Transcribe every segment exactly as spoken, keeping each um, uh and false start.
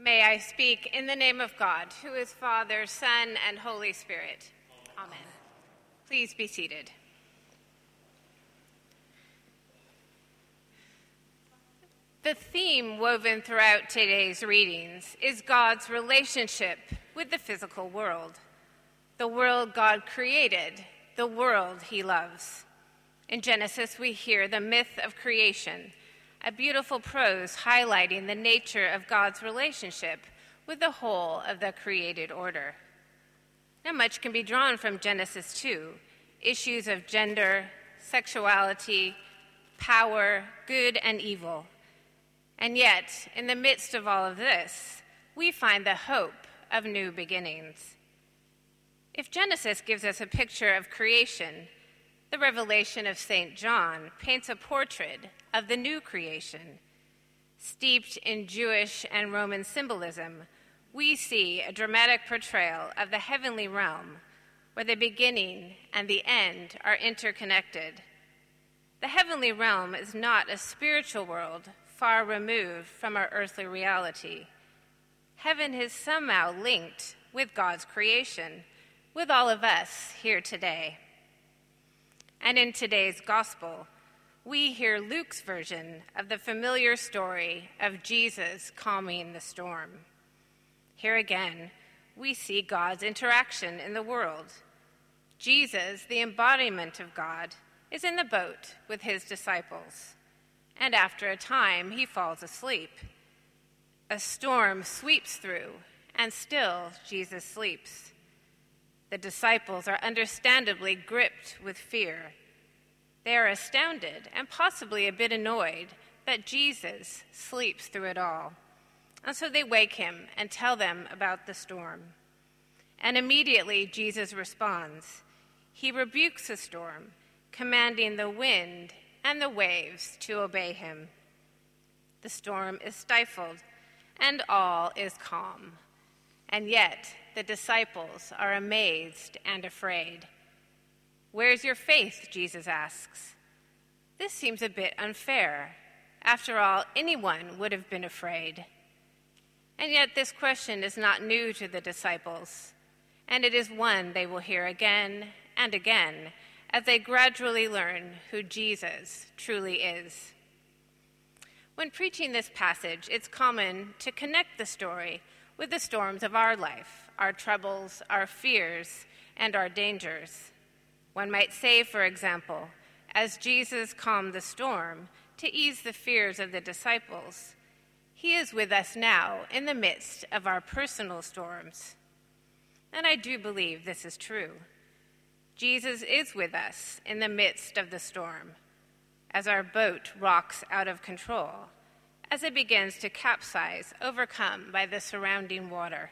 May I speak in the name of God, who is Father, Son, and Holy Spirit. Amen. Please be seated. The theme woven throughout today's readings is God's relationship with the physical world, the world God created, the world he loves. In Genesis, we hear the myth of creation, a beautiful prose highlighting the nature of God's relationship with the whole of the created order. Now, much can be drawn from Genesis two, issues of gender, sexuality, power, good and evil. And yet, in the midst of all of this, we find the hope of new beginnings. If Genesis gives us a picture of creation, the Revelation of Saint John paints a portrait of the new creation. Steeped in Jewish and Roman symbolism, we see a dramatic portrayal of the heavenly realm, where the beginning and the end are interconnected. The heavenly realm is not a spiritual world far removed from our earthly reality. Heaven is somehow linked with God's creation, with all of us here today. And in today's gospel, we hear Luke's version of the familiar story of Jesus calming the storm. Here again, we see God's interaction in the world. Jesus, the embodiment of God, is in the boat with his disciples, and after a time, he falls asleep. A storm sweeps through, and still Jesus sleeps. The disciples are understandably gripped with fear. They are astounded and possibly a bit annoyed that Jesus sleeps through it all. And so they wake him and tell them about the storm. And immediately Jesus responds. He rebukes the storm, commanding the wind and the waves to obey him. The storm is stifled, and all is calm. And yet the disciples are amazed and afraid. "Where's your faith?" Jesus asks. This seems a bit unfair. After all, anyone would have been afraid. And yet this question is not new to the disciples, and it is one they will hear again and again as they gradually learn who Jesus truly is. When preaching this passage, it's common to connect the story with the storms of our life, our troubles, our fears, and our dangers. One might say, for example, as Jesus calmed the storm to ease the fears of the disciples, he is with us now in the midst of our personal storms. And I do believe this is true. Jesus is with us in the midst of the storm, as our boat rocks out of control, as it begins to capsize, overcome by the surrounding water.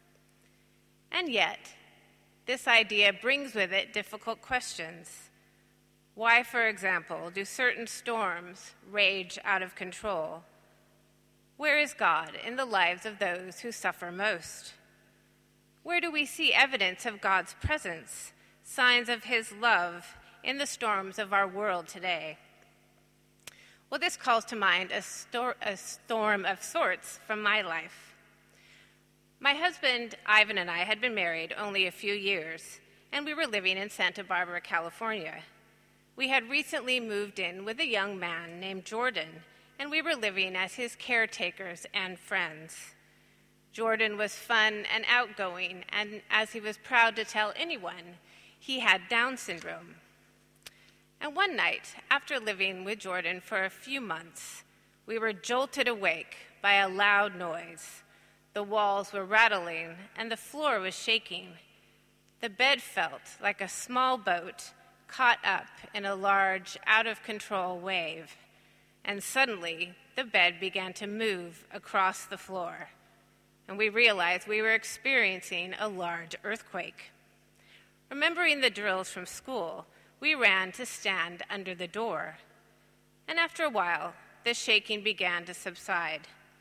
And yet, this idea brings with it difficult questions. Why, for example, do certain storms rage out of control? Where is God in the lives of those who suffer most? Where do we see evidence of God's presence, signs of his love in the storms of our world today? Well, this calls to mind a, stor- a storm of sorts from my life. My husband, Ivan, and I had been married only a few years, and we were living in Santa Barbara, California. We had recently moved in with a young man named Jordan, and we were living as his caretakers and friends. Jordan was fun and outgoing, and as he was proud to tell anyone, he had Down syndrome. And one night, after living with Jordan for a few months, we were jolted awake by a loud noise. The walls were rattling, and the floor was shaking. The bed felt like a small boat caught up in a large, out-of-control wave. And suddenly, the bed began to move across the floor, and we realized we were experiencing a large earthquake. Remembering the drills from school, we ran to stand under the door. And after a while, the shaking began to subside.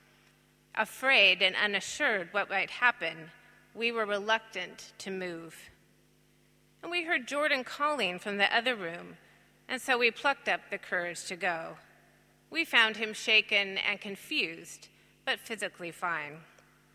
Afraid and unassured what might happen, we were reluctant to move. And we heard Jordan calling from the other room, and so we plucked up the courage to go. We found him shaken and confused, but physically fine.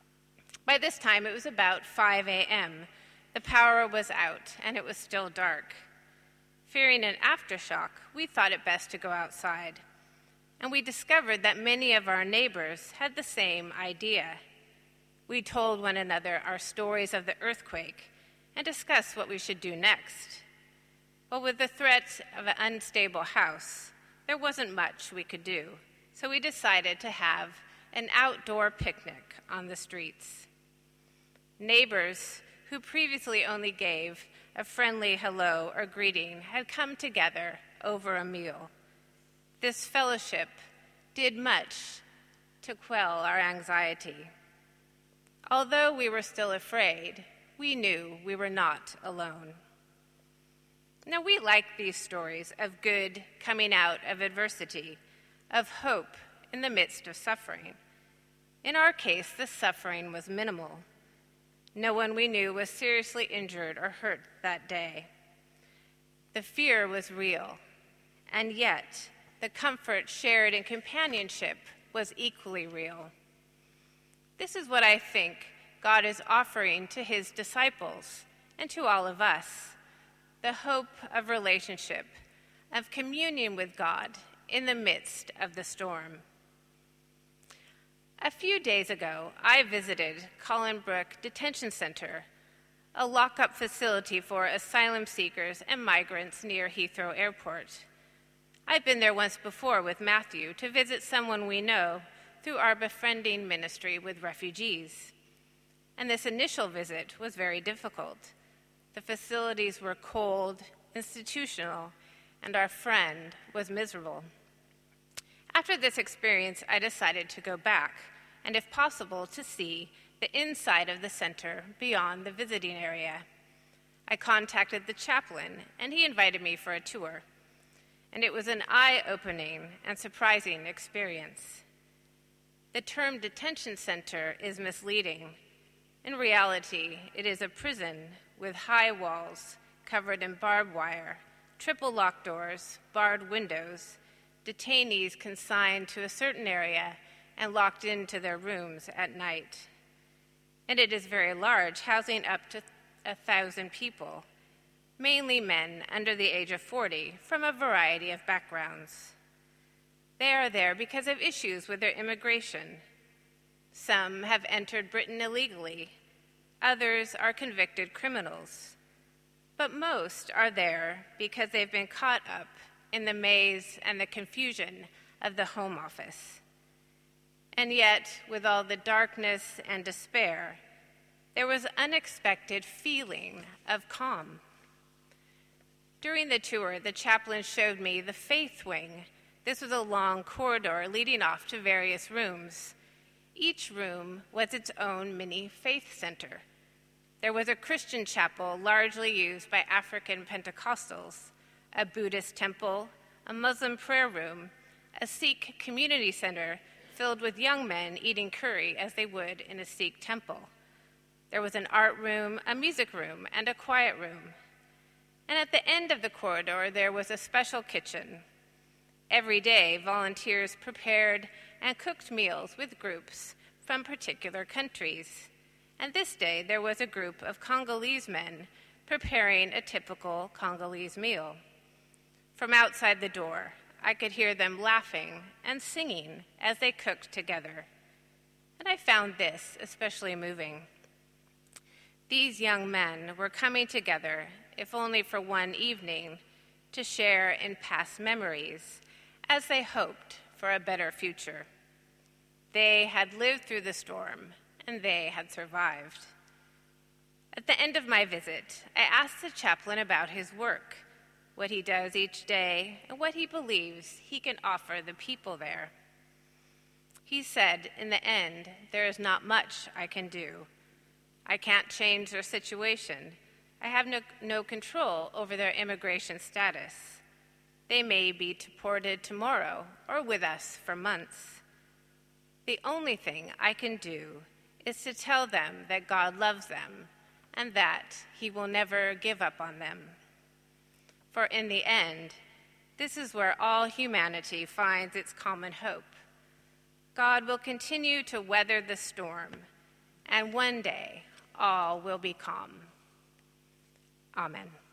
By this time, it was about five a.m. The power was out, and it was still dark. Fearing an aftershock, we thought it best to go outside, and we discovered that many of our neighbors had the same idea. We told one another our stories of the earthquake and discussed what we should do next. But with the threat of an unstable house, there wasn't much we could do, so we decided to have an outdoor picnic on the streets. Neighbors who previously only gave a friendly hello or greeting had come together over a meal. This fellowship did much to quell our anxiety. Although we were still afraid, we knew we were not alone. Now, we like these stories of good coming out of adversity, of hope in the midst of suffering. In our case, the suffering was minimal. No one we knew was seriously injured or hurt that day. The fear was real, and yet the comfort shared in companionship was equally real. This is what I think God is offering to his disciples and to all of us, the hope of relationship, of communion with God in the midst of the storm. A few days ago, I visited Collinbrook Detention Center, a lockup facility for asylum seekers and migrants near Heathrow Airport. I've been there once before with Matthew to visit someone we know through our befriending ministry with refugees. And this initial visit was very difficult. The facilities were cold, institutional, and our friend was miserable. After this experience, I decided to go back, and if possible, to see the inside of the center beyond the visiting area. I contacted the chaplain, and he invited me for a tour. And it was an eye-opening and surprising experience. The term detention center is misleading. In reality, it is a prison with high walls covered in barbed wire, triple locked doors, barred windows, detainees consigned to a certain area and locked into their rooms at night. And it is very large, housing up to a thousand people, mainly men under the age of forty from a variety of backgrounds. They are there because of issues with their immigration. Some have entered Britain illegally. Others are convicted criminals. But most are there because they've been caught up in the maze and the confusion of the Home Office. And yet, with all the darkness and despair, there was unexpected feeling of calm. During the tour, the chaplain showed me the faith wing. This was a long corridor leading off to various rooms. Each room was its own mini faith center. There was a Christian chapel largely used by African Pentecostals, a Buddhist temple, a Muslim prayer room, a Sikh community center filled with young men eating curry as they would in a Sikh temple. There was an art room, a music room, and a quiet room. And at the end of the corridor, there was a special kitchen. Every day, volunteers prepared and cooked meals with groups from particular countries. And this day, there was a group of Congolese men preparing a typical Congolese meal. From outside the door, I could hear them laughing and singing as they cooked together. And I found this especially moving. These young men were coming together, if only for one evening, to share in past memories as they hoped for a better future. They had lived through the storm, and they had survived. At the end of my visit, I asked the chaplain about his work, what he does each day, and what he believes he can offer the people there. He said, in the end, there is not much I can do. I can't change their situation. I have no, no control over their immigration status. They may be deported tomorrow or with us for months. The only thing I can do is to tell them that God loves them and that he will never give up on them. For in the end, this is where all humanity finds its common hope. God will continue to weather the storm, and one day all will be calm. Amen.